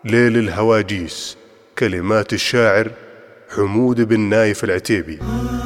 ليل الهواجيس. كلمات الشاعر حمود بن نايف العتيبي.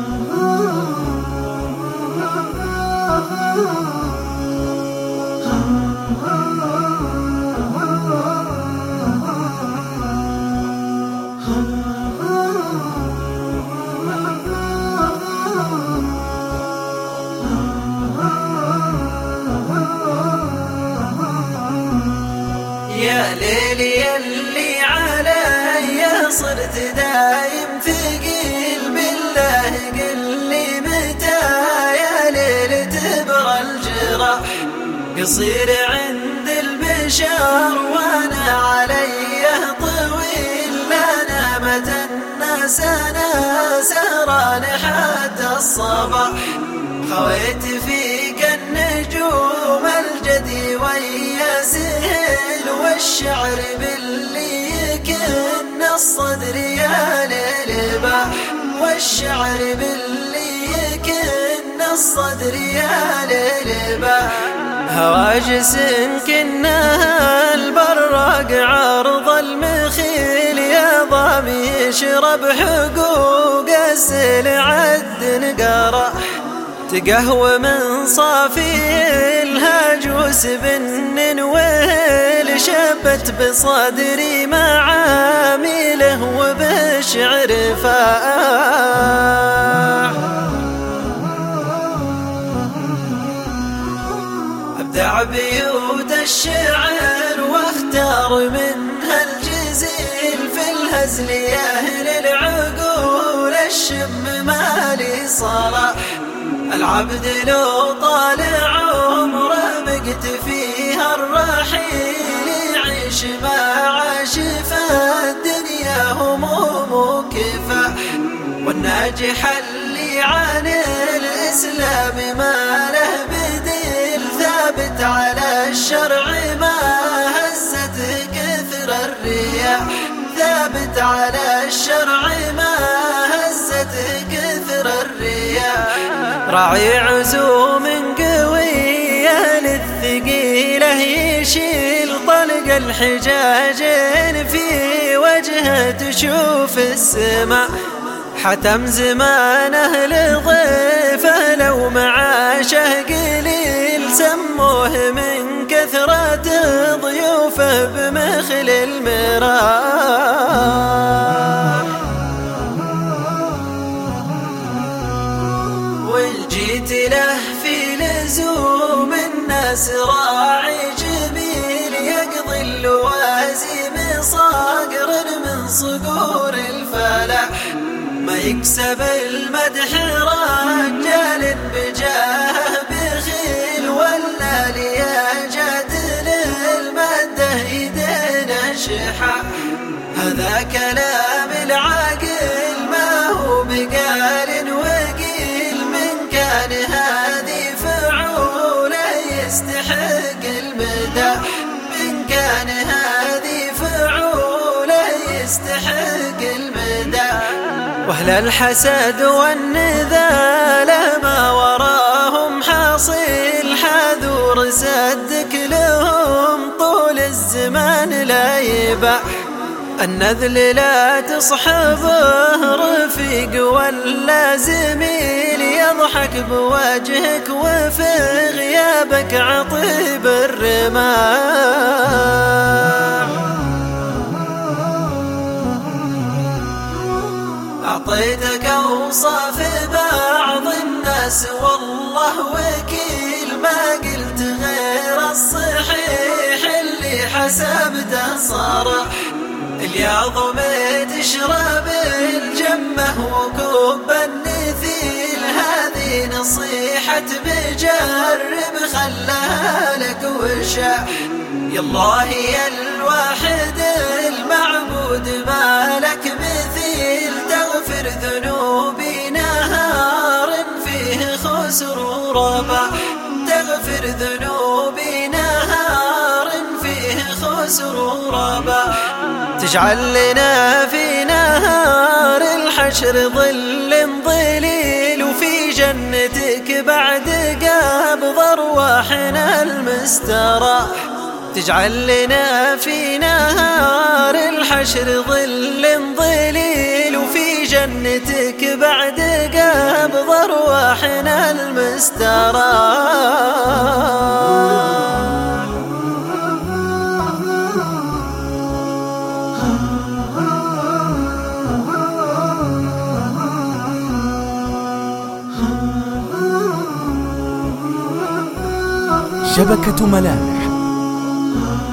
يا ليلي يلي علي صرت دايم ثقيل بالله قل لي متى يا ليل تبرى الجرح قصير عند البشر وانا علي طويل لا نامت الناس انا سهران حتى الصباح خويت فيك النجوم الجدي ويا سهل والشعر باللي يكن الصدر يا ليل باح والشعر باللي يكن الصدر يا ليل باح هواجس كنها البراق عرض المخيل يا ضامي يشرب حقوق السيل عد نقرح تقهوى من صافي الهاجوس بن ويل شبت بصدري معامله وبشعر فاح ابدع بيوت الشعر واختار منها الجزيل في الهزل يا اهل العقول الشم مالي صلاح العبد لو طالع عمره بقت فيها الرحيل يعيش ما عاش فالدنيا هموم وكفاح والناجح اللي عن الإسلام ما له بديل ثابت على الشرع ما هزته كثر الرياح ثابت على الشرع ما هزته كثر الرياح راعي عزوم قوية للثقيلة يشيل طلق الحجاجين في وجهه تشوف السماء حتم زمانه لضيفه لو معاشه قليل سموه من كثرة ضيوفه بمخل المراح والجيت له في لزوم الناس راعي جميل يقضي اللوازم صاقر من صقور الفلاح ما يكسب المدح رجال بجاه بخيل ولا لياجات للمده يدينا شحا هذا كلام العاقل ما هو بقال وقيل من كان هذه فعوله يستحق المدح من كان هذه فعوله يستحق المدح واهل الحسد والنذال ما وراهم حاصل حذور صدق لهم طول الزمان لا يباح النذل لا تصحبه رفيق ولا زميل يضحك بوجهك وفي غيابك عطيب الرماح أعطيتك أوصاف بعض الناس والله وكيل ما قلت غير الصحيح اللي حسبته صرح الياض ما تشرب الجمة وكوب النثيل هذه نصيحة بجرب خلها لك وشع يالله يا الواحد المعبود ما لك مثيل تغفر ذنوبي نهار فيه خسر وربع تغفر ذنوبي نهار فيه خسر وربع تجعل لنا في نهار الحشر ظل ظليل وفي جنتك بعد قبض أرواحنا المستراح تجعل لنا في نهار بعشر ظل ظليل، وفي جنتك بعد قبض أرواحنا المستراح. شبكة ملامح